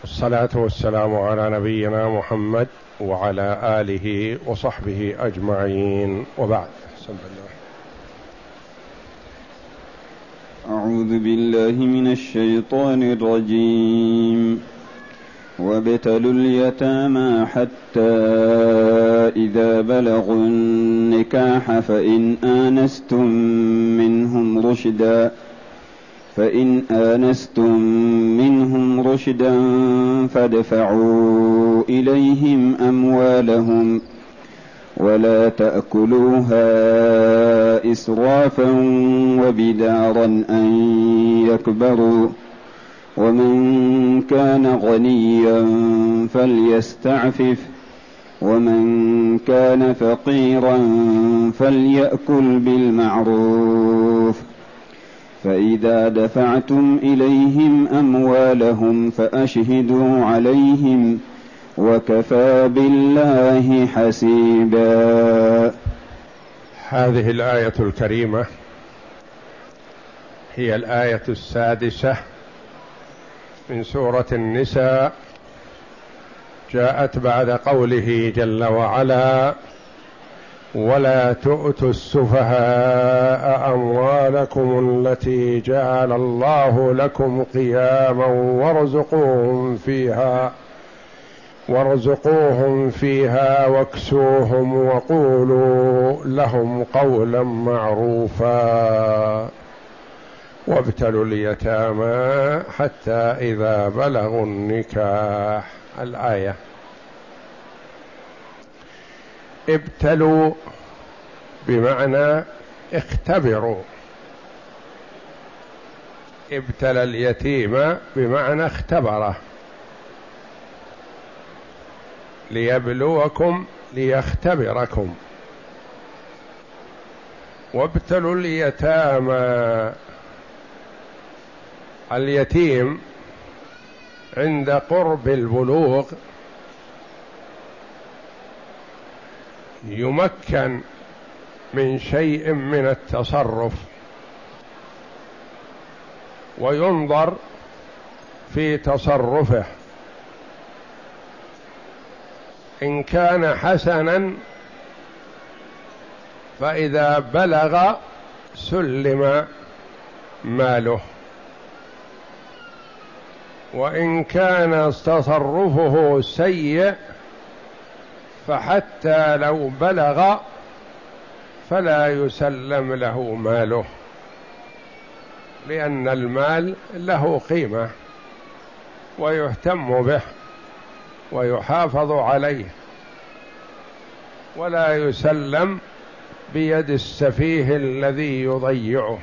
الصلاة والسلام على نبينا محمد وعلى آله وصحبه أجمعين، وبعد. بسم الله. أعوذ بالله من الشيطان الرجيم. وابتلوا اليتامى حتى إذا بلغوا النكاح فإن آنستم منهم رشدا فادفعوا إليهم أموالهم ولا تأكلوها إسرافا وبدارا أن يكبروا، ومن كان غنيا فليستعفف، ومن كان فقيرا فليأكل بالمعروف، فإذا دفعتم إليهم أموالهم فأشهدوا عليهم، وكفى بالله حسيبا. هذه الآية الكريمة هي الآية السادسة من سورة النساء، جاءت بعد قوله جل وعلا: ولا تؤتوا السفهاء أموالكم التي جعل الله لكم قياما وارزقوهم فيها واكسوهم وقولوا لهم قولا معروفا. وابتلوا اليتامى حتى إذا بلغوا النكاح. الآية. ابتلوا بمعنى اختبروا، ابتلى اليتيم بمعنى اختبره، ليبلوكم ليختبركم. وابتلوا اليتامى، اليتيم عند قرب البلوغ يمكن من شيء من التصرف، وينظر في تصرفه، إن كان حسنا فإذا بلغ سلم ماله، وإن كان تصرفه سيء فحتى لو بلغ فلا يسلم له ماله، لأن المال له قيمة ويهتم به ويحافظ عليه، ولا يسلم بيد السفيه الذي يضيعه.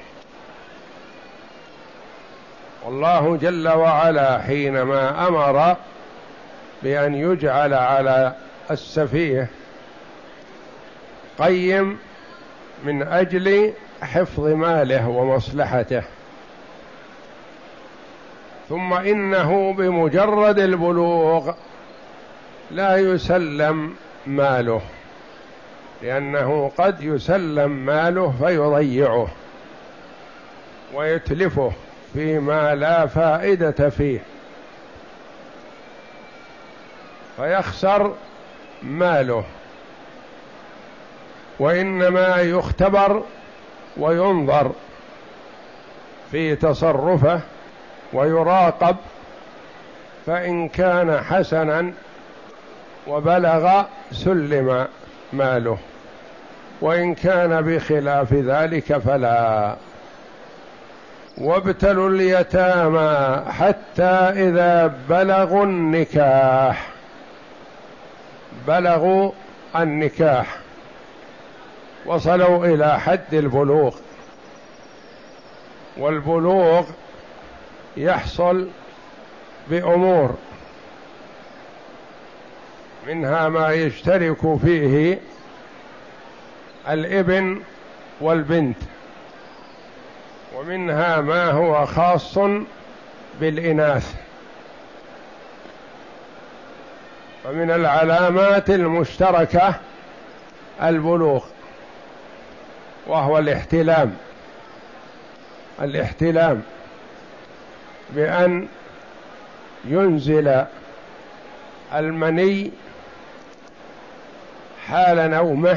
والله جل وعلا حينما أمر بأن يجعل على السفيه قيم من أجل حفظ ماله ومصلحته، ثم إنه بمجرد البلوغ لا يسلم ماله، لأنه قد يسلم ماله فيضيعه ويتلفه فيما لا فائدة فيه، فيخسر ماله. وإنما يختبر وينظر في تصرفه ويراقب، فإن كان حسنا وبلغ سلم ماله، وإن كان بخلاف ذلك فلا. وابتلوا اليتامى حتى إذا بلغوا النكاح، بلغوا النكاح، وصلوا إلى حد البلوغ. والبلوغ يحصل بأمور، منها ما يشترك فيه الابن والبنت، ومنها ما هو خاص بالإناث. فمن العلامات المشتركة البلوغ، وهو الاحتلام بأن ينزل المني حال نومه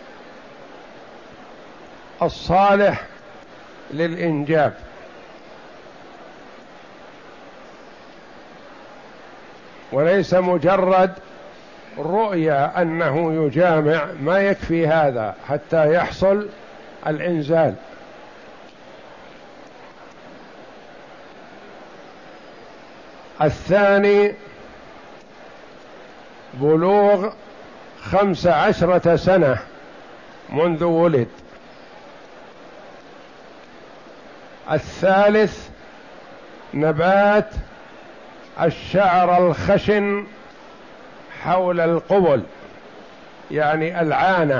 الصالح للإنجاب، وليس مجرد رؤيا أنه يجامع، ما يكفي هذا حتى يحصل الإنزال. الثاني بلوغ 15 سنة منذ ولد. الثالث نبات الشعر الخشن حول القبل، يعني العانة،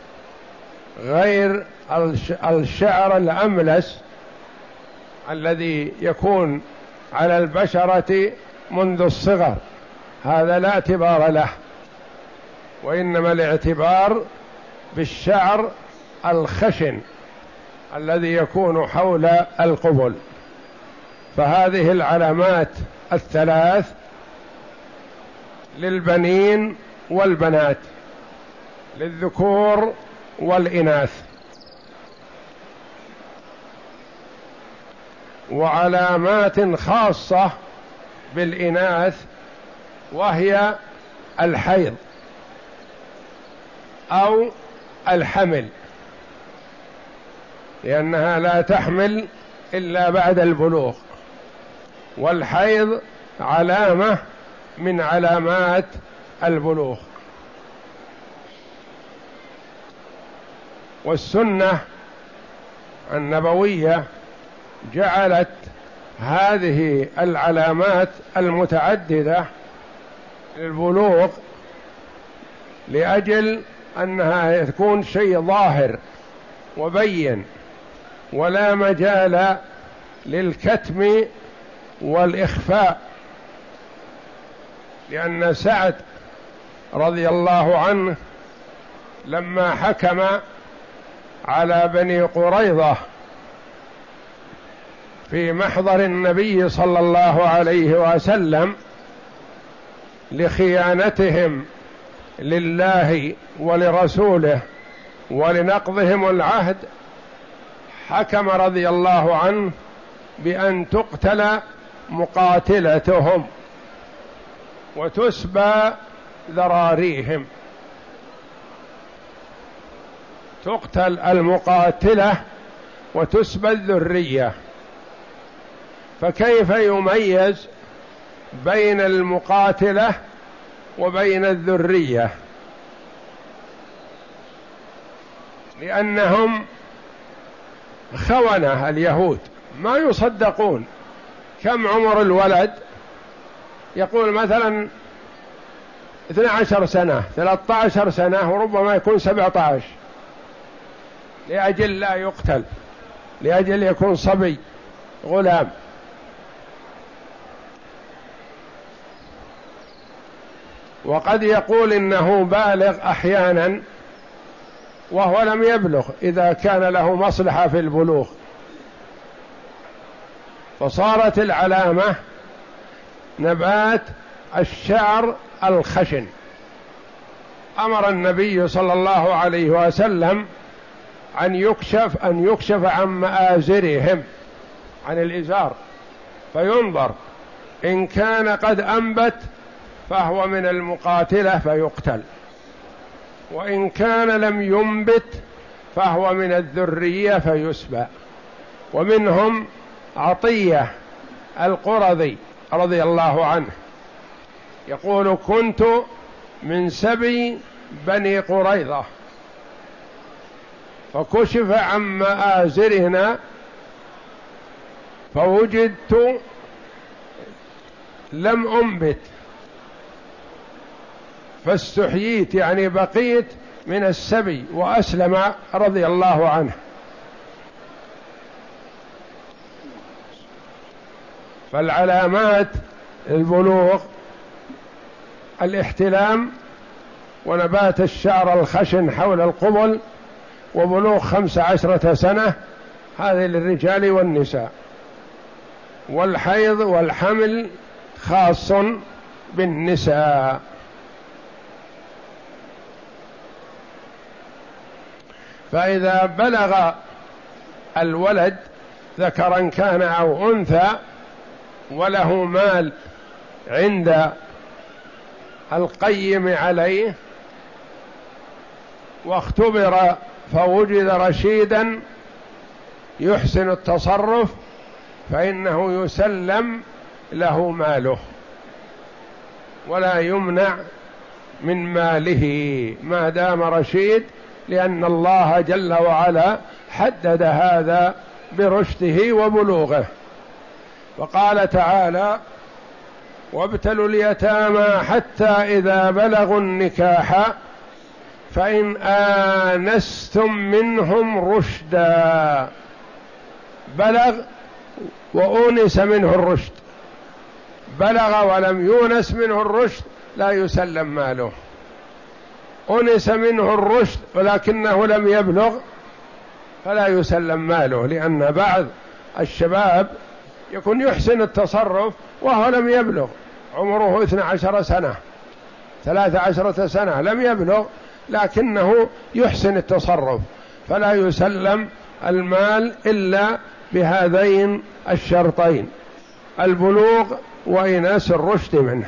غير الشعر الأملس الذي يكون على البشرة منذ الصغر، هذا لا اعتبار له، وإنما الاعتبار بالشعر الخشن الذي يكون حول القبل. فهذه العلامات الثلاث للبنين والبنات، للذكور والإناث. وعلامات خاصة بالإناث وهي الحيض أو الحمل، لأنها لا تحمل إلا بعد البلوغ، والحيض علامة من علامات البلوغ. والسنة النبوية جعلت هذه العلامات المتعددة للبلوغ لأجل أنها تكون شيء ظاهر وبين، ولا مجال للكتم والإخفاء. لأن سعد رضي الله عنه لما حكم على بني قريظة في محضر النبي صلى الله عليه وسلم لخيانتهم لله ولرسوله ولنقضهم العهد، حكم رضي الله عنه بأن تقتل مقاتلتهم وتسبى ذراريهم. تقتل المقاتلة وتسبى الذرية، فكيف يميز بين المقاتلة وبين الذرية؟ لأنهم خونة اليهود ما يصدقون. كم عمر الولد؟ يقول مثلا 12 سنة 13 سنة وربما يكون 17، لأجل لا يقتل، لأجل يكون صبي غلام. وقد يقول إنه بالغ أحيانا وهو لم يبلغ إذا كان له مصلحة في البلوغ. فصارت العلامة نبات الشعر الخشن. أمر النبي صلى الله عليه وسلم أن يكشف عن مآزرهم، عن الإزار، فينظر إن كان قد أنبت فهو من المقاتلة فيقتل، وإن كان لم ينبت فهو من الذرية فيسبى. ومنهم عطية القرظي رضي الله عنه يقول: كنت من سبي بني قريظة فكشف عن مآزرنا فوجدت لم أنبت فاستحييت، يعني بقيت من السبي، وأسلم رضي الله عنه. فالعلامات البلوغ الاحتلام ونبات الشعر الخشن حول القبل وبلوغ 15 سنة، هذه للرجال والنساء. والحيض والحمل خاص بالنساء. فإذا بلغ الولد ذكرا كان أو أنثى وله مال عند القيم عليه واختبر فوجد رشيدا يحسن التصرف فإنه يسلم له ماله ولا يمنع من ماله ما دام رشيد، لأن الله جل وعلا حدد هذا برشده وبلوغه. وقال تعالى: وابتلوا اليتامى حتى إذا بلغوا النكاح فإن آنستم منهم رشدا. بلغ وأونس منه الرشد، بلغ ولم يونس منه الرشد لا يسلم ماله. أونس منه الرشد ولكنه لم يبلغ فلا يسلم ماله، لأن بعض الشباب يكون يحسن التصرف وهو لم يبلغ، عمره 12 سنة 13 سنة لم يبلغ لكنه يحسن التصرف، فلا يسلم المال إلا بهذين الشرطين: البلوغ وإناس الرشد منه.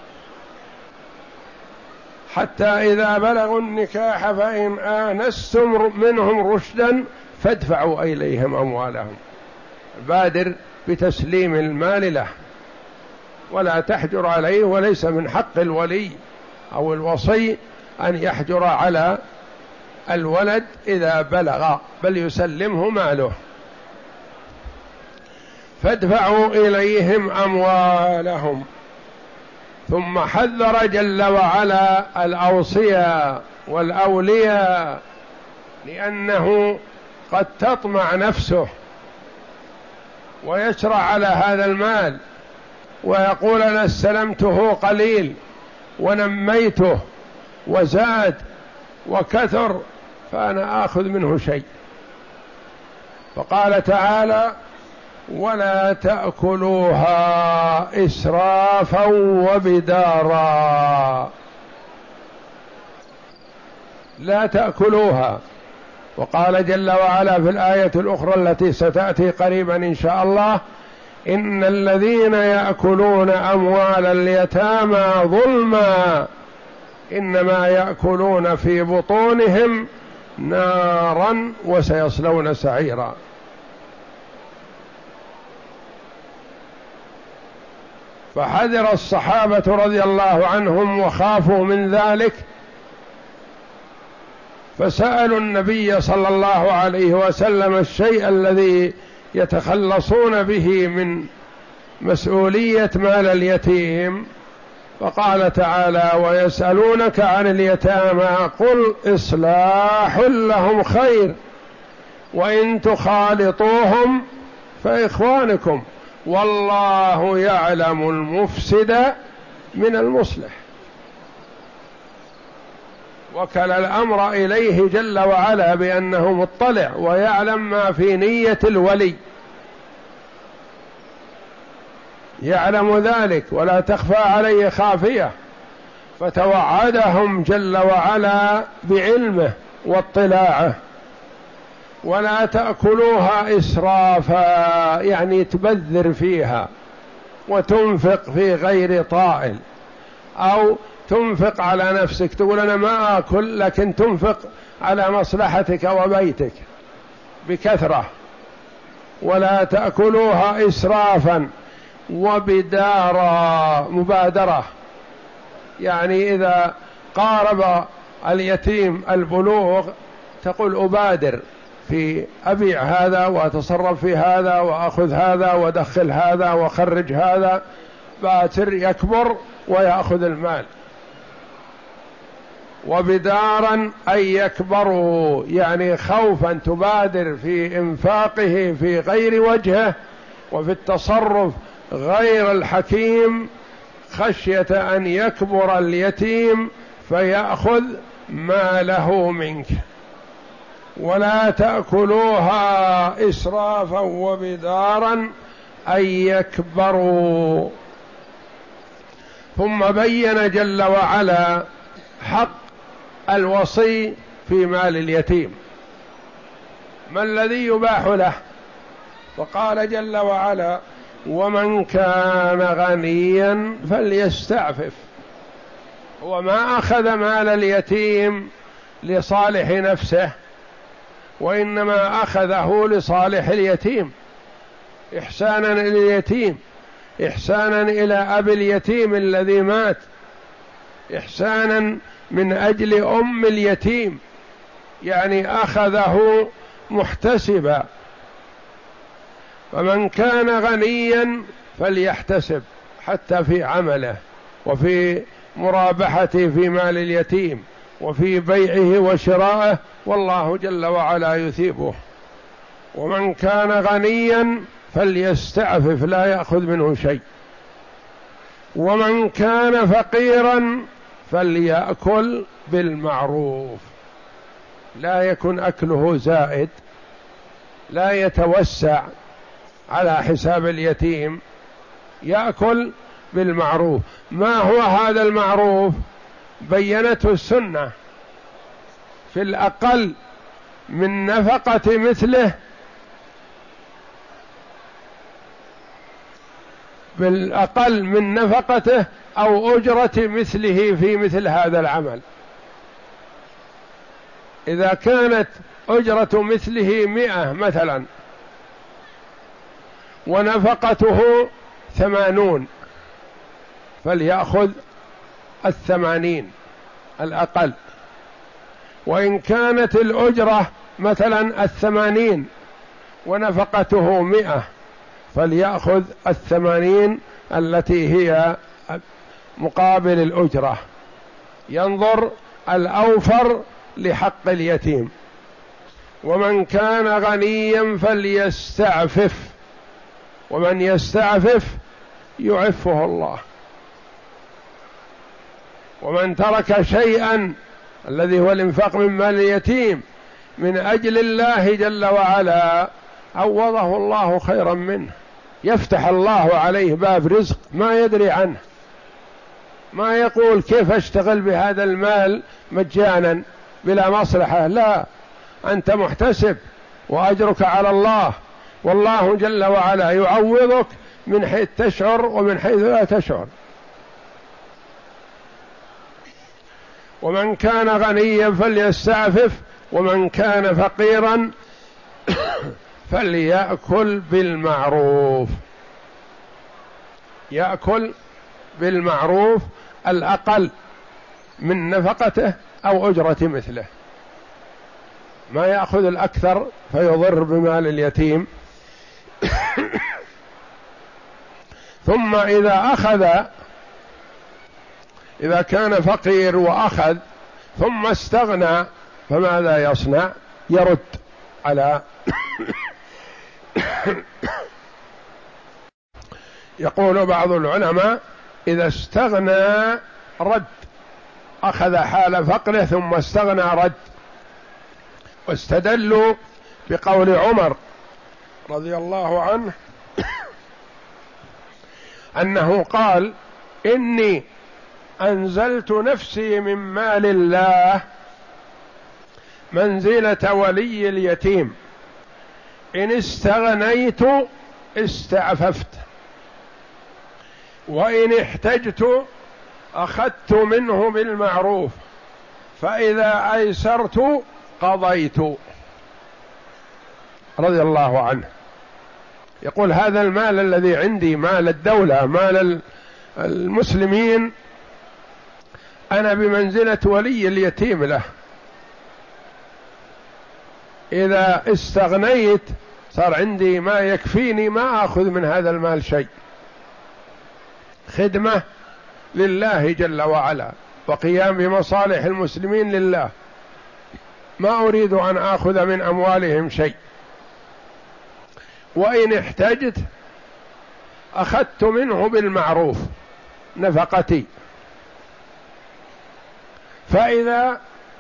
حتى إذا بلغوا النكاح فإن آنستم منهم رشدا فادفعوا إليهم أموالهم. بادر بتسليم المال له ولا تحجر عليه، وليس من حق الولي أو الوصي أن يحجر على الولد إذا بلغ، بل يسلمه ماله. فادفعوا إليهم أموالهم. ثم حذر جل وعلا الأوصياء والأولياء، لأنه قد تطمع نفسه ويشرع على هذا المال ويقول: أنا استلمته قليل ونميته وزاد وكثر فأنا آخذ منه شيء. فقال تعالى: ولا تأكلوها إسرافا وبدارا. لا تأكلوها. وقال جل وعلا في الآية الأخرى التي ستأتي قريبا إن شاء الله: إن الذين يأكلون أموال اليتامى ظلما إنما يأكلون في بطونهم نارا وسيصلون سعيرا. فحذر الصحابة رضي الله عنهم وخافوا من ذلك، فسألوا النبي صلى الله عليه وسلم الشيء الذي يتخلصون به من مسؤولية مال اليتيم، فقال تعالى: ويسألونك عن اليتامى قل إصلاح لهم خير وإن تخالطوهم فإخوانكم والله يعلم المفسد من المصلح. وكل الأمر إليه جل وعلا بأنه مطلع ويعلم ما في نية الولي، يعلم ذلك ولا تخفى عليه خافية، فتوعدهم جل وعلا بعلمه واطلاعه. ولا تأكلوها إسرافا، يعني تبذر فيها وتنفق في غير طائل، أو تنفق على نفسك، تقول أنا ما أكل، لكن تنفق على مصلحتك وبيتك بكثرة. ولا تأكلوها إسرافا وبدارا، مبادرة، يعني إذا قارب اليتيم البلوغ تقول أبادر في أبيع هذا وأتصرف في هذا وأخذ هذا وأدخل هذا وأخرج هذا، باتر يكبر ويأخذ المال. وبدارا أي يكبروا، يعني خوفا تبادر في إنفاقه في غير وجهه وفي التصرف غير الحكيم، خشية أن يكبر اليتيم فيأخذ ماله منك. ولا تأكلوها إسرافا وبدارا أي يكبروا، ثم بين جل وعلا حق الوصي في مال اليتيم، ما الذي يباح له؟ فقال جل وعلا: ومن كان غنيا فليستعفف. وما أخذ مال اليتيم لصالح نفسه، وإنما أخذه لصالح اليتيم، إحسانا إلى اليتيم، إحسانا إلى أبي اليتيم الذي مات، إحسانا من أجل أم اليتيم، يعني أخذه محتسبا. فمن كان غنيا فليحتسب حتى في عمله وفي مرابحته في مال اليتيم وفي بيعه وشرائه، والله جل وعلا يثيبه. ومن كان غنيا فليستعفف لا يأخذ منه شيء. ومن كان فقيرا فليأكل بالمعروف، لا يكن أكله زائد، لا يتوسع على حساب اليتيم، يأكل بالمعروف. ما هو هذا المعروف؟ بينته السنة: في الأقل من نفقة مثله، بالأقل من نفقته أو أجرة مثله في مثل هذا العمل. إذا كانت أجرة مثله 100 مثلا ونفقته 80، فليأخذ 80 الأقل. وإن كانت الأجرة مثلا 80 ونفقته 100، فليأخذ 80 التي هي مقابل الأجرة، ينظر الأوفر لحق اليتيم. ومن كان غنيا فليستعفف، ومن يستعفف يعفه الله. ومن ترك شيئا الذي هو الإنفاق من مال اليتيم من أجل الله جل وعلا عوضه الله خيرا منه، يفتح الله عليه باب رزق ما يدري عنه، ما يقول كيف أشتغل بهذا المال مجانا بلا مصلحة، لا، أنت محتسب وأجرك على الله، والله جل وعلا يعوضك من حيث تشعر ومن حيث لا تشعر. ومن كان غنيا فليستعفف، ومن كان فقيرا فليأكل بالمعروف. يأكل بالمعروف الأقل من نفقته أو أجرة مثله، ما يأخذ الأكثر فيضر بمال اليتيم. ثم إذا كان فقير وأخذ ثم استغنى فماذا يصنع؟ يرد على يقول بعض العلماء: إذا استغنى رد، أخذ حال فقره ثم استغنى رد. واستدلوا بقول عمر رضي الله عنه أنه قال: إني أنزلت نفسي من مال الله منزلة ولي اليتيم، إن استغنيت استعففت، وإن احتجت أخذت منه بالمعروف، فإذا أيسرت قضيت. رضي الله عنه يقول: هذا المال الذي عندي، مال الدولة، مال المسلمين، أنا بمنزلة ولي اليتيم له، إذا استغنيت صار عندي ما يكفيني، ما أخذ من هذا المال شيء، خدمة لله جل وعلا وقيام بمصالح المسلمين لله، ما أريد أن آخذ من أموالهم شيء. وإن احتجت أخذت منه بالمعروف نفقتي، فإذا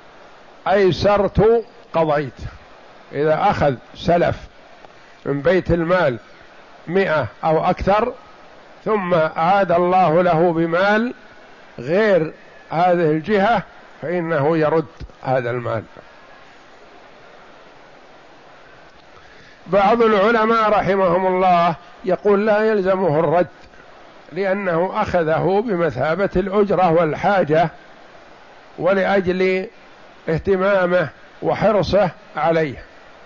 أيسرت قضيت. إذا أخذ سلف من بيت المال 100 أو أكثر ثم أعاد الله له بمال غير هذه الجهة فإنه يرد هذا المال. بعض العلماء رحمهم الله يقول لا يلزمه الرد، لأنه أخذه بمثابة الأجرة والحاجة ولأجل اهتمامه وحرصه عليه.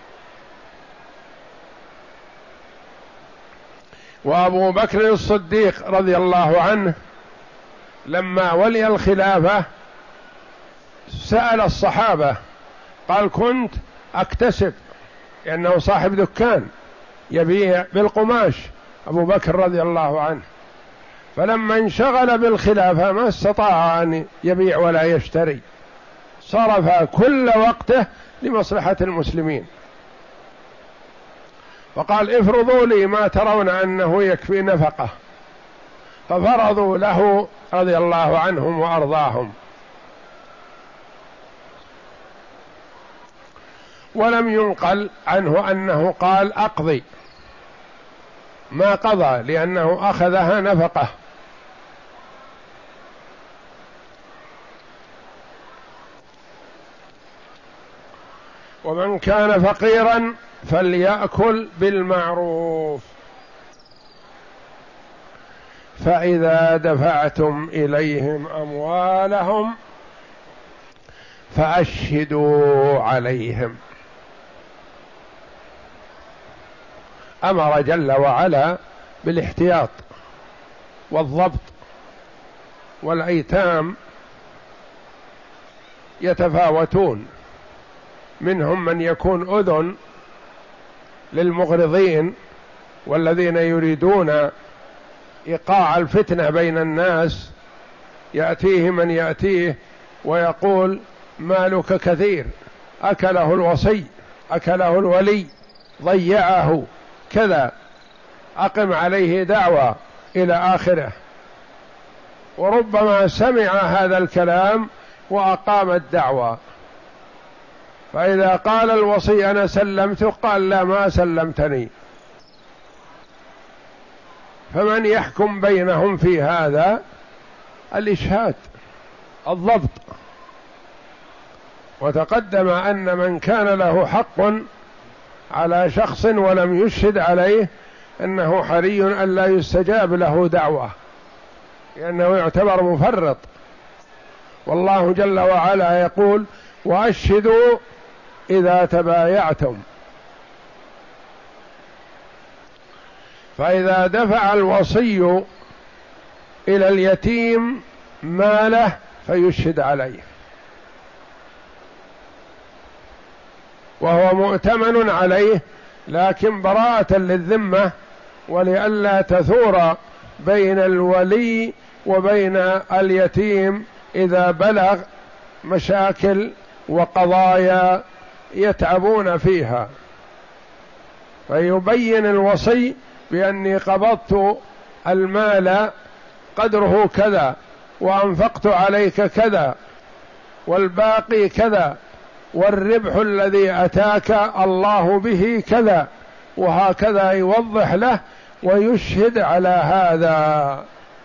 وأبو بكر الصديق رضي الله عنه لما ولي الخلافة سأل الصحابة قال كنت أكتسب، لأنه صاحب دكان يبيع بالقماش أبو بكر رضي الله عنه، فلما انشغل بالخلافة ما استطاع أن يبيع ولا يشتري، صرف كل وقته لمصلحة المسلمين، فقال افرضوا لي ما ترون أنه يكفي نفقه، ففرضوا له رضي الله عنهم وأرضاهم. ولم ينقل عنه أنه قال أقضي، ما قضى لأنه أخذها نفقه. ومن كان فقيرا فليأكل بالمعروف، فإذا دفعتم إليهم أموالهم فأشهدوا عليهم. أمر جل وعلا بالاحتياط والضبط، والأيتام يتفاوتون، منهم من يكون أذن للمغرضين والذين يريدون إيقاع الفتنة بين الناس، يأتيه من يأتيه ويقول مالك كثير، أكله الوصي، أكله الولي، ضيعه كذا، أقم عليه دعوة إلى آخره، وربما سمع هذا الكلام وأقام الدعوة، فإذا قال الوصي أنا سلمت قال لا ما سلمتني، فمن يحكم بينهم في هذا؟ الإشهاد، الضبط. وتقدم أن من كان له حق على شخص ولم يشهد عليه أنه حري أن لا يستجاب له دعوة، لأنه يعتبر مفرط. والله جل وعلا يقول وأشهدوا إذا تبايعتم. فإذا دفع الوصي إلى اليتيم ماله فيشهد عليه وهو مؤتمن عليه، لكن براءة للذمة ولئلا تثور بين الولي وبين اليتيم إذا بلغ مشاكل وقضايا يتعبون فيها، فيبين الوصي بأني قبضت المال قدره كذا وأنفقت عليك كذا والباقي كذا والربح الذي أتاك الله به كذا، وهكذا يوضح له ويشهد على هذا.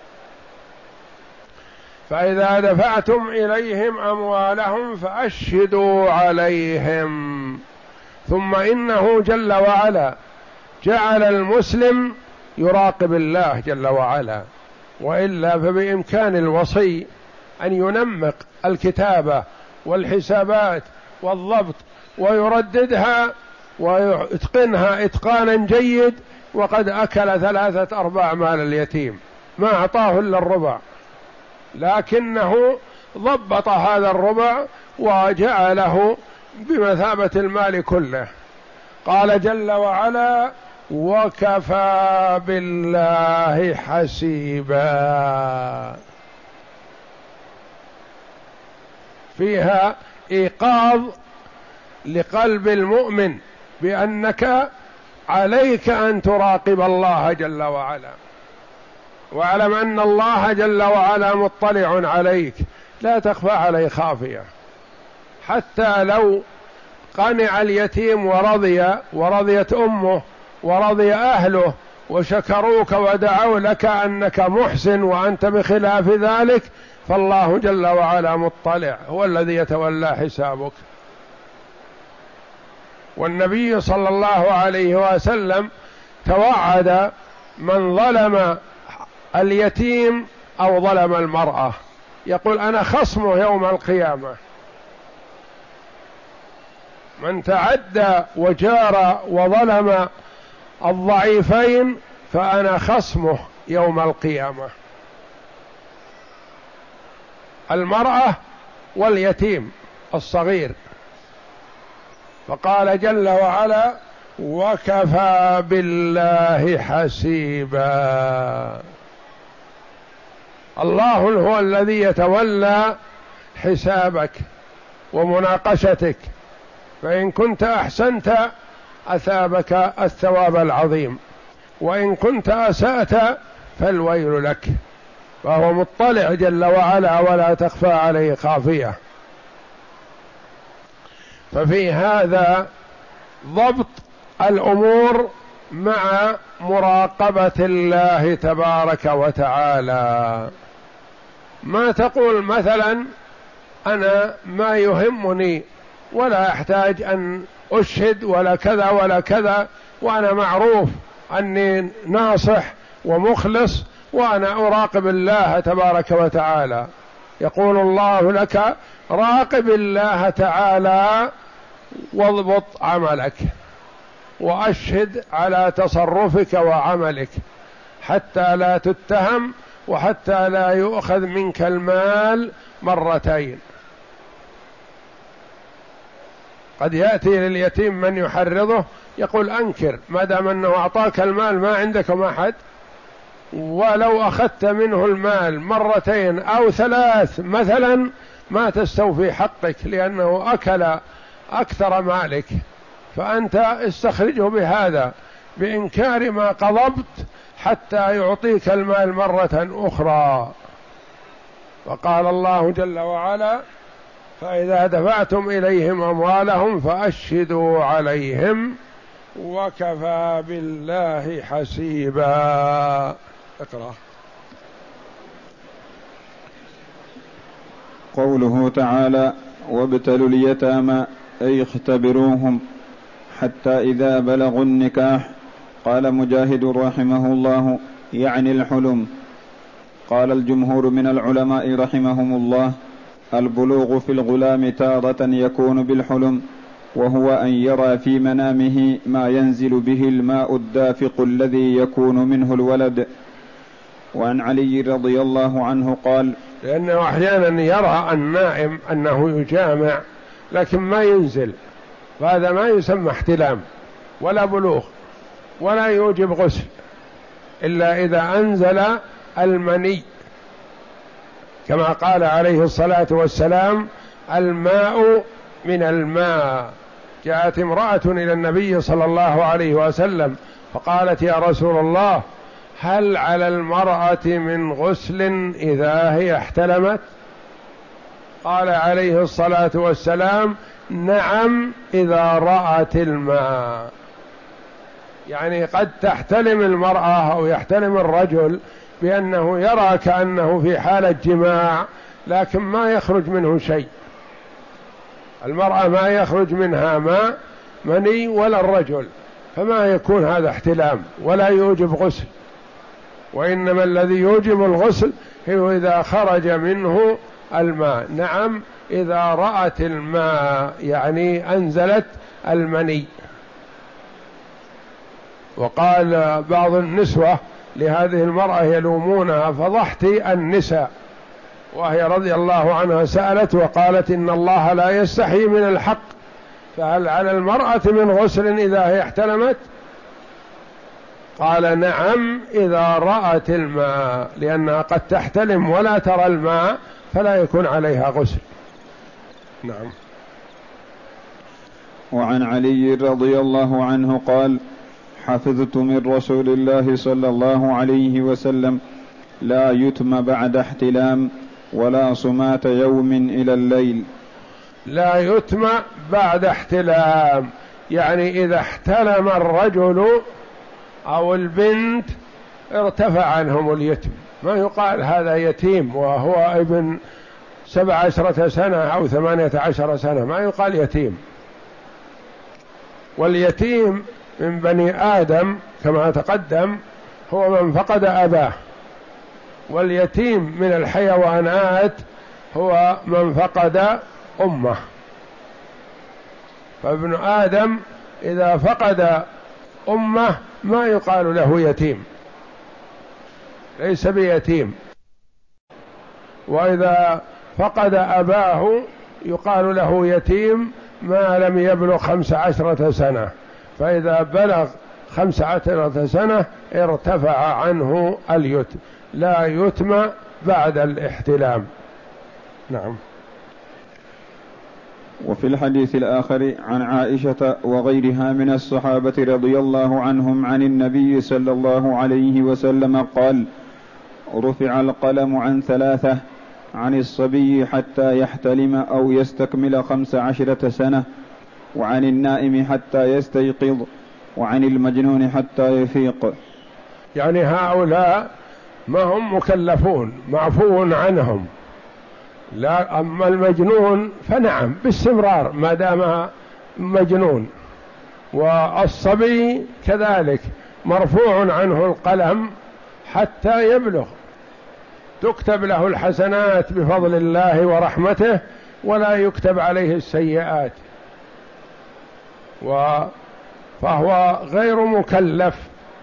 فإذا دفعتم إليهم أموالهم فأشهدوا عليهم. ثم إنه جل وعلا جعل المسلم يراقب الله جل وعلا، وإلا فبإمكان الوصي أن ينمق الكتابة والحسابات والضبط ويرددها ويتقنها إتقانا جيد، وقد أكل 3/4 مال اليتيم ما أعطاه إلا الربع، لكنه ضبط هذا الربع وجعله بمثابة المال كله. قال جل وعلا وكفى بالله حسيبا. فيها إيقاظ لقلب المؤمن بأنك عليك أن تراقب الله جل وعلا، واعلم أن الله جل وعلا مطلع عليك، لا تخفى عليه خافية. حتى لو قنع اليتيم ورضيت أمه ورضي أهله وشكروك ودعوا لك أنك محسن وأنت بخلاف ذلك، فالله جل وعلا مطلع، هو الذي يتولى حسابك. والنبي صلى الله عليه وسلم توعد من ظلم اليتيم أو ظلم المرأة، يقول أنا خصمه يوم القيامة، من تعدى وجار وظلم الضعيفين فأنا خصمه يوم القيامة، المرأة واليتيم الصغير. فقال جل وعلا وكفى بالله حسيبا. الله هو الذي يتولى حسابك ومناقشتك، فإن كنت أحسنت أثابك الثواب العظيم، وإن كنت أسأت فالويل لك، فهو مطلع جل وعلا ولا تخفى عليه خافية. ففي هذا ضبط الأمور مع مراقبة الله تبارك وتعالى. ما تقول مثلا أنا ما يهمني ولا أحتاج أن أشهد ولا كذا ولا كذا، وأنا معروف أني ناصح ومخلص وأنا أراقب الله تبارك وتعالى. يقول الله لك راقب الله تعالى واضبط عملك وأشهد على تصرفك وعملك حتى لا تتهم وحتى لا يؤخذ منك المال مرتين. قد يأتي لليتيم من يحرضه يقول أنكر، ما دام أنه أعطاك المال ما عندك ما حد، ولو أخذت منه المال مرتين أو ثلاث مثلا ما تستوفي حقك لأنه أكل أكثر مالك، فأنت استخرجه بهذا بإنكار ما قضبت حتى يعطيك المال مرة أخرى. وقال الله جل وعلا فإذا دفعتم إليهم أموالهم فأشهدوا عليهم وكفى بالله حسيبا. اقرأ. قوله تعالى وابتلوا اليتامى أي اختبروهم حتى إذا بلغوا النكاح. قال مجاهد رحمه الله يعني الحلم. قال الجمهور من العلماء رحمهم الله البلوغ في الغلام تارة يكون بالحلم، وهو أن يرى في منامه ما ينزل به الماء الدافق الذي يكون منه الولد. وعن علي رضي الله عنه قال لأنه أحيانا يرى النائم أنه يجامع لكن ما ينزل، فهذا ما يسمى احتلام ولا بلوغ ولا يوجب غسل إلا إذا أنزل المني، كما قال عليه الصلاة والسلام الماء من الماء. جاءت امرأة إلى النبي صلى الله عليه وسلم فقالت يا رسول الله هل على المرأة من غسل إذا هي احتلمت؟ قال عليه الصلاة والسلام نعم إذا رأت الماء. يعني قد تحتلم المرأة أو يحتلم الرجل بأنه يرى كأنه في حالة جماع لكن ما يخرج منه شيء، المرأة ما يخرج منها ماء مني ولا الرجل، فما يكون هذا احتلام ولا يوجب غسل، وإنما الذي يوجب الغسل هو إذا خرج منه الماء. نعم إذا رأت الماء يعني أنزلت المني. وقال بعض النسوة لهذه المرأة يلومونها فضحت النساء، وهي رضي الله عنها سألت وقالت إن الله لا يستحي من الحق، فهل على المرأة من غسل إذا هي احتلمت؟ قال نعم إذا رأت الماء، لأنها قد تحتلم ولا ترى الماء فلا يكون عليها غسل. نعم. وعن علي رضي الله عنه قال حفظت من رسول الله صلى الله عليه وسلم لا يتم بعد احتلام ولا صمات يوم إلى الليل. لا يتم بعد احتلام يعني إذا احتلم الرجل أو البنت ارتفع عنهم اليتم، ما يقال هذا يتيم وهو ابن 17 سنة أو 18 سنة، ما يقال يتيم. واليتيم من بني آدم كما تقدم هو من فقد أباه، واليتيم من الحيوانات هو من فقد أمه. فابن آدم إذا فقد أمه ما يقال له يتيم، ليس بيتيم. وإذا فقد أباه يقال له يتيم ما لم يبلغ 15 سنة، فإذا بلغ 15 سنة ارتفع عنه اليتم، لا يتم بعد الاحتلام. نعم. وفي الحديث الآخر عن عائشة وغيرها من الصحابة رضي الله عنهم عن النبي صلى الله عليه وسلم قال: رفع القلم عن 3: عن الصبي حتى يحتلم أو يستكمل 15 سنة، وعن النائم حتى يستيقظ، وعن المجنون حتى يفيق. يعني هؤلاء ما هم مكلفون، معفو عنهم. لا، أما المجنون فنعم باستمرار ما دام مجنون، والصبي كذلك مرفوع عنه القلم حتى يبلغ، تكتب له الحسنات بفضل الله ورحمته ولا يكتب عليه السيئات، فهو غير مكلف.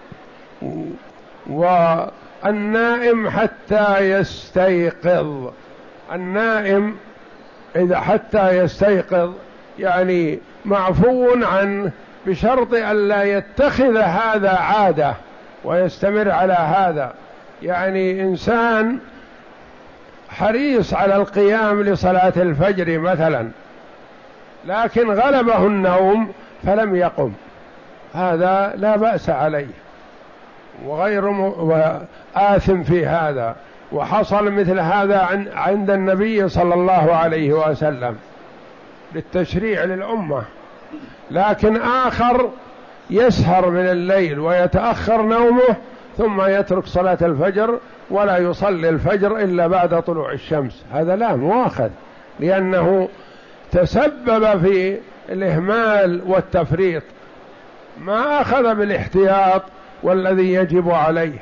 والنائم حتى يستيقظ، النائم إذا حتى يستيقظ يعني معفو عنه بشرط أن لا يتخذ هذا عادة ويستمر على هذا. يعني إنسان حريص على القيام لصلاة الفجر مثلا، لكن غلبه النوم فلم يقم، هذا لا بأس عليه وغير آثم في هذا. وحصل مثل هذا عند النبي صلى الله عليه وسلم للتشريع للأمة. لكن آخر يسهر من الليل ويتأخر نومه ثم يترك صلاة الفجر ولا يصلي الفجر إلا بعد طلوع الشمس، هذا لا مؤاخذ، لأنه تسبب في الإهمال والتفريط، ما أخذ بالاحتياط والذي يجب عليه.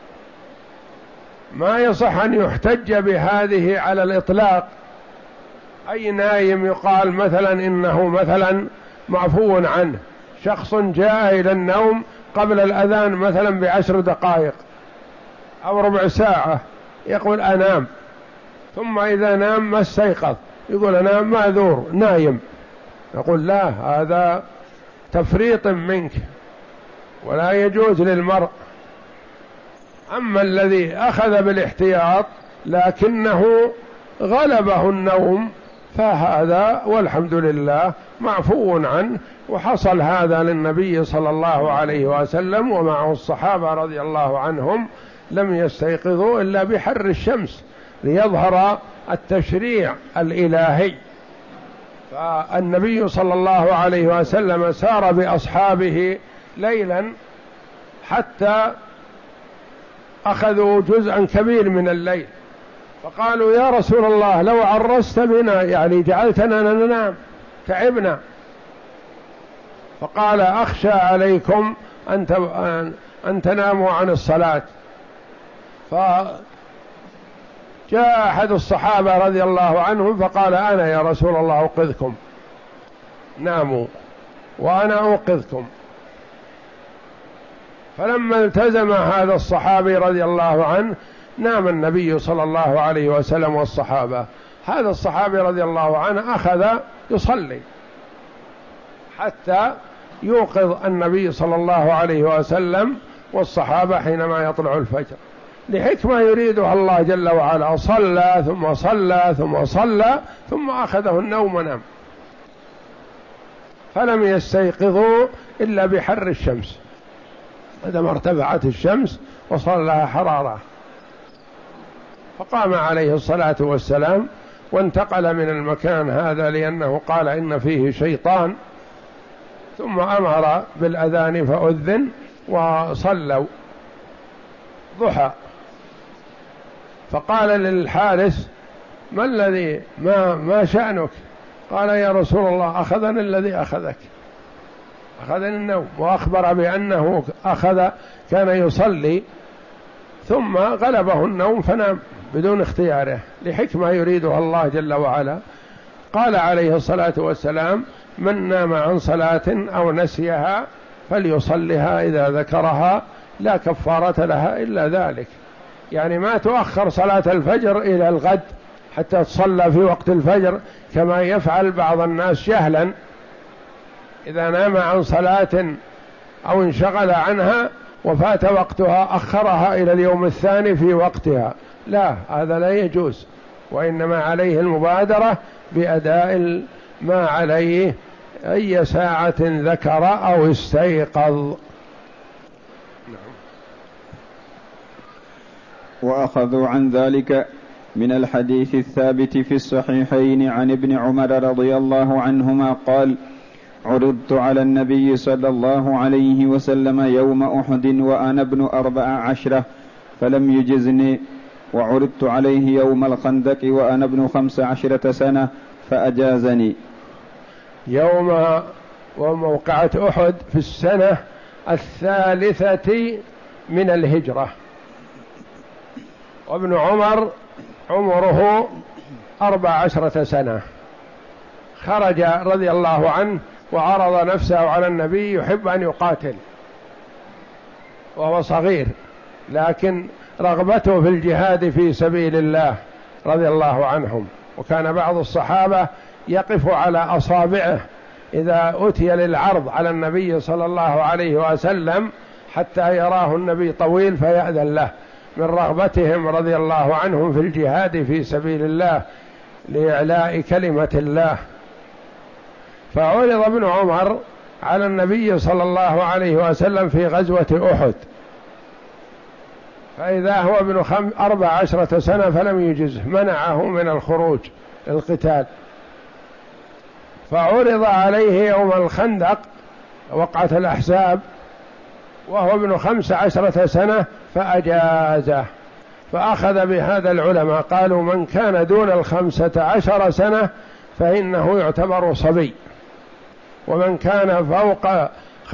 ما يصح أن يحتج بهذه على الإطلاق. أي نايم يقال مثلا إنه مثلا معفو عنه، شخص جاء إلى النوم قبل الأذان مثلا ب10 دقائق أو ربع ساعة، يقول أنام، ثم إذا نام ما استيقظ يقول أنا معذور نايم، نقول لا، هذا تفريط منك ولا يجوز للمرء. أما الذي أخذ بالاحتياط لكنه غلبه النوم فهذا والحمد لله معفو عنه. وحصل هذا للنبي صلى الله عليه وسلم ومعه الصحابة رضي الله عنهم، لم يستيقظوا إلا بحر الشمس ليظهر التشريع الإلهي. فالنبي صلى الله عليه وسلم سار بأصحابه ليلا حتى أخذوا جزءا كبير من الليل، فقالوا يا رسول الله لو عرست بنا، يعني جعلتنا ننام تعبنا. فقال أخشى عليكم أن تناموا عن الصلاة. فجاء أحد الصحابة رضي الله عنهم فقال أنا يا رسول الله أوقظكم، ناموا وأنا أوقظكم. فلما التزم هذا الصحابي رضي الله عنه نام النبي صلى الله عليه وسلم والصحابة. هذا الصحابي رضي الله عنه أخذ يصلي حتى يوقظ النبي صلى الله عليه وسلم والصحابة حينما يطلع الفجر، لحكمة يريدها الله جل وعلا. صلى ثم صلى ثم صلى ثم أخذه النوم ونام، فلم يستيقظوا إلا بحر الشمس، عندما ارتفعت الشمس وصار لها حرارة. فقام عليه الصلاة والسلام وانتقل من المكان هذا لأنه قال إن فيه شيطان، ثم أمر بالأذان فأذن، وصلوا ضحى، فقال للحارس: ما الذي ما شأنك؟ قال: يا رسول الله، أخذني الذي أخذك، أخذني النوم. وأخبر بأنه كان يصلي ثم غلبه النوم فنام بدون اختياره لحكمة يريدها الله جل وعلا. قال عليه الصلاة والسلام: من نام عن صلاة أو نسيها فليصلها إذا ذكرها، لا كفارة لها إلا ذلك. يعني ما تؤخر صلاة الفجر إلى الغد حتى تصلى في وقت الفجر كما يفعل بعض الناس جهلا، إذا نام عن صلاة أو انشغل عنها وفات وقتها أخرها إلى اليوم الثاني في وقتها. لا، هذا لا يجوز، وإنما عليه المبادرة بأداء ما عليه أي ساعة ذكر أو استيقظ. وأخذوا عن ذلك من الحديث الثابت في الصحيحين عن ابن عمر رضي الله عنهما قال: عرضت على النبي صلى الله عليه وسلم يوم أحد وأنا ابن 14 فلم يجزني، وعرضت عليه يوم الخندق وأنا ابن 15 سنة فأجازني. يوم وموقعة أحد في السنة 3 من الهجرة، وابن عمر عمره 14 سنة. خرج رضي الله عنه وعرض نفسه على النبي يحب أن يقاتل وهو صغير، لكن رغبته في الجهاد في سبيل الله رضي الله عنهم. وكان بعض الصحابة يقف على أصابعه إذا أتي للعرض على النبي صلى الله عليه وسلم حتى يراه النبي طويل فيأذن له، من رغبتهم رضي الله عنهم في الجهاد في سبيل الله لإعلاء كلمة الله. فعرض ابن عمر على النبي صلى الله عليه وسلم في غزوة أحد، فإذا هو ابن 14 سنة فلم يجزه، منعه من الخروج للقتال. فعرض عليه يوم الخندق وقعة الأحزاب وهو ابن 15 سنة فأجازه. فأخذ بهذا العلماء، قالوا: من كان دون 15 سنة فإنه يعتبر صبي، ومن كان فوق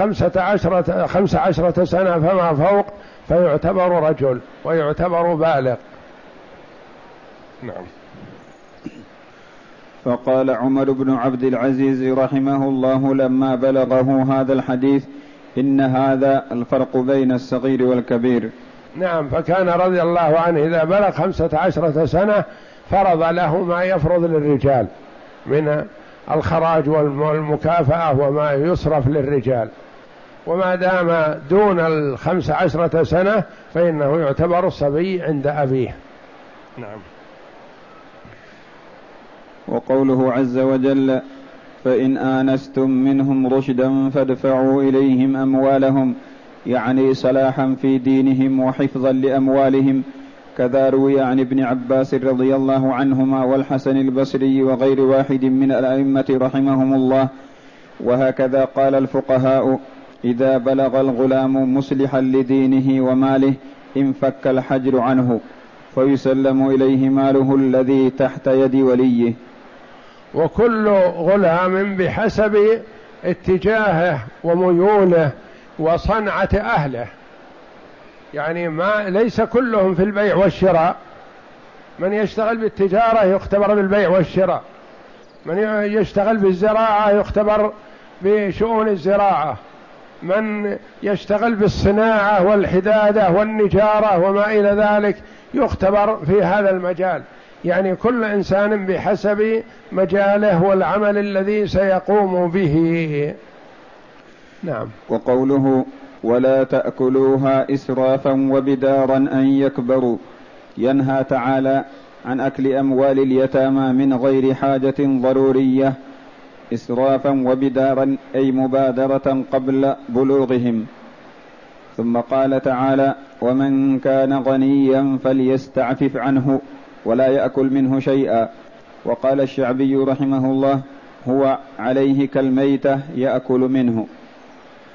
15 سنة فما فوق فيعتبر رجل ويعتبر بالغ. نعم. فقال عمر بن عبد العزيز رحمه الله لما بلغه هذا الحديث: إن هذا الفرق بين الصغير والكبير. نعم. فكان رضي الله عنه إذا بلغ 15 سنة فرض له ما يفرض للرجال من الخراج والمكافأة وما يصرف للرجال، وما دام دون 15 سنة فإنه يعتبر صبي عند أبيه. نعم. وقوله عز وجل: فإن آنستم منهم رشدا فادفعوا إليهم أموالهم، يعني صلاحا في دينهم وحفظا لأموالهم، كذا روي عن ابن عباس رضي الله عنهما والحسن البصري وغير واحد من الأئمة رحمهم الله. وهكذا قال الفقهاء: إذا بلغ الغلام مصلحا لدينه وماله انفك الحجر عنه فيسلم إليه ماله الذي تحت يد وليه. وكل غلام بحسب اتجاهه وميوله وصنعة أهله، يعني ليس كلهم في البيع والشراء. من يشتغل بالتجارة يختبر بالبيع والشراء، من يشتغل بالزراعة يختبر بشؤون الزراعة، من يشتغل بالصناعة والحدادة والنجارة وما إلى ذلك يختبر في هذا المجال. يعني كل إنسان بحسب مجاله والعمل الذي سيقوم به. نعم. وقوله: ولا تأكلوها إسرافا وبدارا أن يكبروا، ينهى تعالى عن أكل أموال اليتامى من غير حاجة ضرورية، إسرافا وبدارا أي مبادرة قبل بلوغهم. ثم قال تعالى: ومن كان غنيا فليستعفف عنه ولا يأكل منه شيئا. وقال الشعبي رحمه الله: هو عليه كالميتة يأكل منه.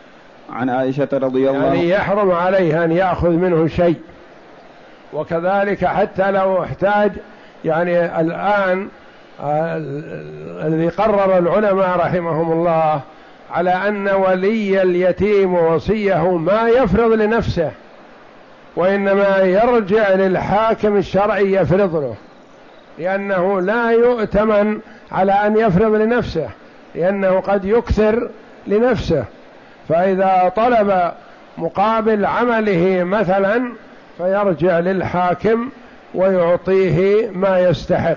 عن عائشة رضي الله يعني يحرم عليه أن يأخذ منه شيء. وكذلك حتى لو احتاج، يعني الآن الذي قرر العلماء رحمهم الله على أن ولي اليتيم ووصيه ما يفرض لنفسه، وإنما يرجع للحاكم الشرعي يفرض له، لأنه لا يؤتمن على أن يفرض لنفسه، لأنه قد يكثر لنفسه، فإذا طلب مقابل عمله مثلا فيرجع للحاكم ويعطيه ما يستحق،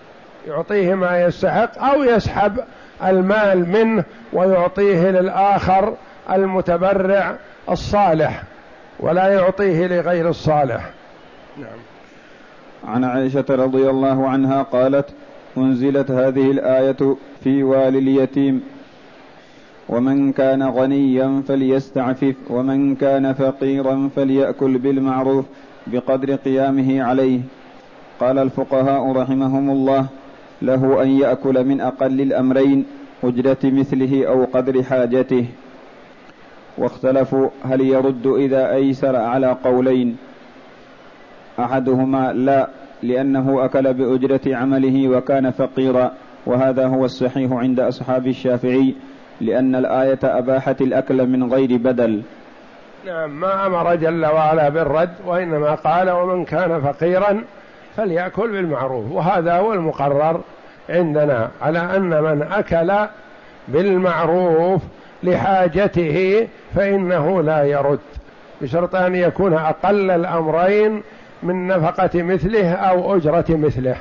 أو يسحب المال منه ويعطيه للآخر المتبرع الصالح، ولا يعطيه لغير الصالح. نعم. عن عائشة رضي الله عنها قالت: أنزلت هذه الآية في والي اليتيم: ومن كان غنيا فليستعفف ومن كان فقيرا فليأكل بالمعروف بقدر قيامه عليه. قال الفقهاء رحمهم الله: له أن يأكل من أقل الأمرين، أجرة مثله أو قدر حاجته. واختلفوا هل يرد إذا أيسر على قولين: أحدهما لا، لأنه أكل بأجرة عمله وكان فقيرا، وهذا هو الصحيح عند أصحاب الشافعي، لأن الآية أباحت الأكل من غير بدل. نعم، ما أمر جل وعلا بالرد، وإنما قال: ومن كان فقيرا فليأكل بالمعروف. وهذا هو المقرر عندنا، على أن من أكل بالمعروف لحاجته فإنه لا يرد، بشرط أن يكون أقل الأمرين من نفقة مثله أو أجرة مثله.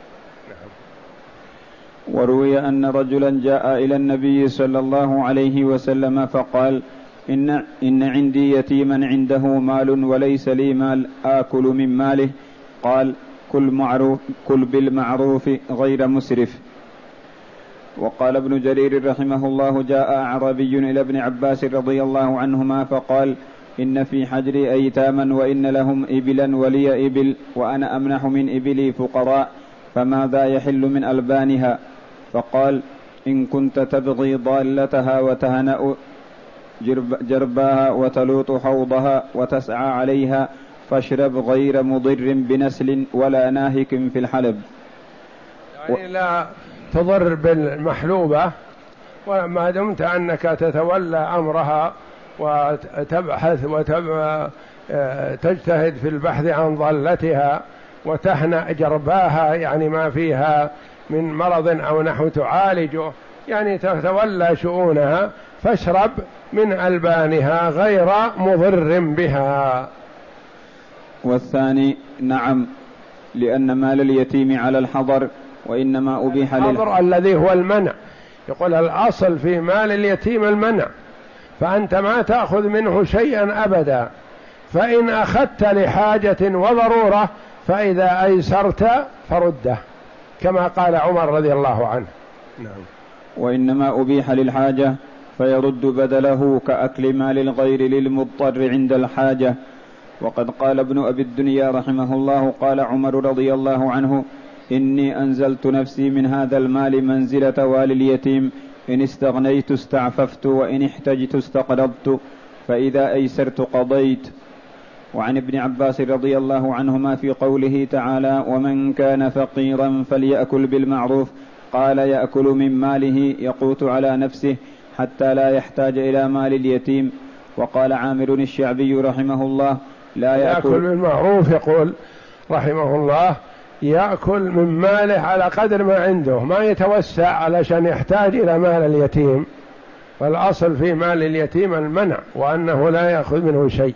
وروي أن رجلا جاء إلى النبي صلى الله عليه وسلم فقال: إن عندي يتيما عنده مال وليس لي مال آكل من ماله. قال: كل بالمعروف غير مسرف. وقال ابن جرير رحمه الله: جاء أعرابي إلى ابن عباس رضي الله عنهما فقال: إن في حجري أيتاما وإن لهم إبلا ولي إبل، وأنا أمنح من إبلي فقراء، فماذا يحل من ألبانها؟ فقال: إن كنت تبغي ضالتها وتهنأ جرباها وتلوط حوضها وتسعى عليها، فاشرب غير مضر بنسل ولا ناهك في الحلب. يعني لا تضر بالمحلوبة، وما دمت أنك تتولى أمرها وتبحث وتجتهد في البحث عن ضالتها وتهنأ جرباها، يعني ما فيها من مرض أو نحو تعالجه، يعني تتولى شؤونها، فاشرب من ألبانها غير مضر بها. والثاني نعم، لأن مال اليتيم على الحضر، وإنما أبيح الحضر الذي هو المنع. يقول الأصل في مال اليتيم المنع، فأنت ما تأخذ منه شيئا أبدا، فإن أخذت لحاجة وضرورة فإذا أيسرت فرده، كما قال عمر رضي الله عنه. نعم. وإنما أبيح للحاجة فيرد بدله كأكل مال الغير للمضطر عند الحاجة. وقد قال ابن أبي الدنيا رحمه الله: قال عمر رضي الله عنه: إني أنزلت نفسي من هذا المال منزلة والي اليتيم، إن استغنيت استعففت وإن احتجت استقرضت، فإذا أيسرت قضيت. وعن ابن عباس رضي الله عنهما في قوله تعالى: ومن كان فقيرا فليأكل بالمعروف، قال: يأكل من ماله يقوت على نفسه حتى لا يحتاج إلى مال اليتيم. وقال عامر الشعبي رحمه الله: لا يأكل بالمعروف، يقول رحمه الله: يأكل من ماله على قدر ما عنده، ما يتوسع علشان يحتاج إلى مال اليتيم، فالأصل في مال اليتيم المنع، وأنه لا يأخذ منه شيء.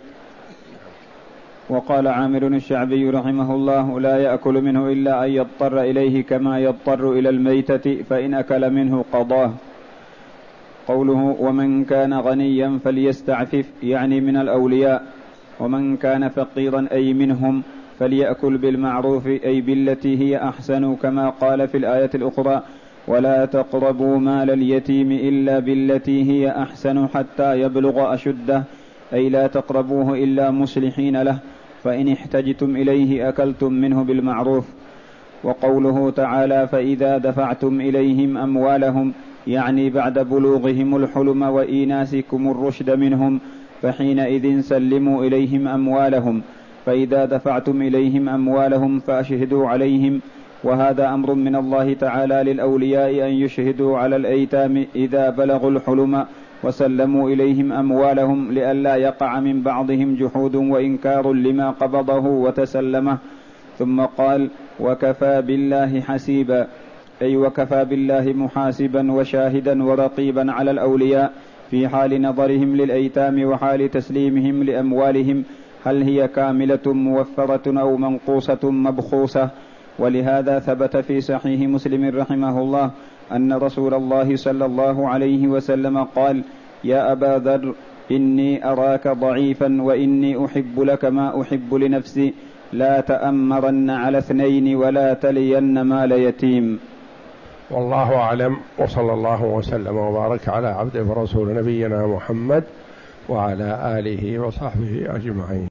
وقال عامر الشعبي رحمه الله: لا يأكل منه إلا أن يضطر إليه كما يضطر إلى الميتة، فإن أكل منه قضاه. قوله: ومن كان غنيا فليستعفف، يعني من الأولياء، ومن كان فقيرا أي منهم فليأكل بالمعروف، أي بالتي هي أحسن، كما قال في الآية الأخرى: ولا تقربوا مال اليتيم إلا بالتي هي أحسن حتى يبلغ أشده، أي لا تقربوه إلا مصلحين له، فإن احتجتم إليه أكلتم منه بالمعروف. وقوله تعالى: فإذا دفعتم إليهم أموالهم، يعني بعد بلوغهم الحلم وإيناسكم الرشد منهم، فحينئذ سلموا إليهم أموالهم، فإذا دفعتم إليهم أموالهم فأشهدوا عليهم. وهذا أمر من الله تعالى للأولياء أن يشهدوا على الأيتام إذا بلغوا الحلم وسلموا إليهم أموالهم، لئلا يقع من بعضهم جحود وإنكار لما قبضه وتسلمه. ثم قال: وكفى بالله حسيبا، أي وكفى بالله محاسبا وشاهدا ورقيبا على الأولياء في حال نظرهم للأيتام وحال تسليمهم لأموالهم، هل هي كاملة موفرة أو منقوصة مبخوصة. ولهذا ثبت في صحيح مسلم رحمه الله أن رسول الله صلى الله عليه وسلم قال: يا أبا ذر، إني أراك ضعيفا وإني أحب لك ما أحب لنفسي، لا تأمرن على اثنين ولا تلين مال يتيم. والله أعلم، وصلى الله وسلم وبارك على عبده ورسول نبينا محمد وعلى آله وصحبه أجمعين.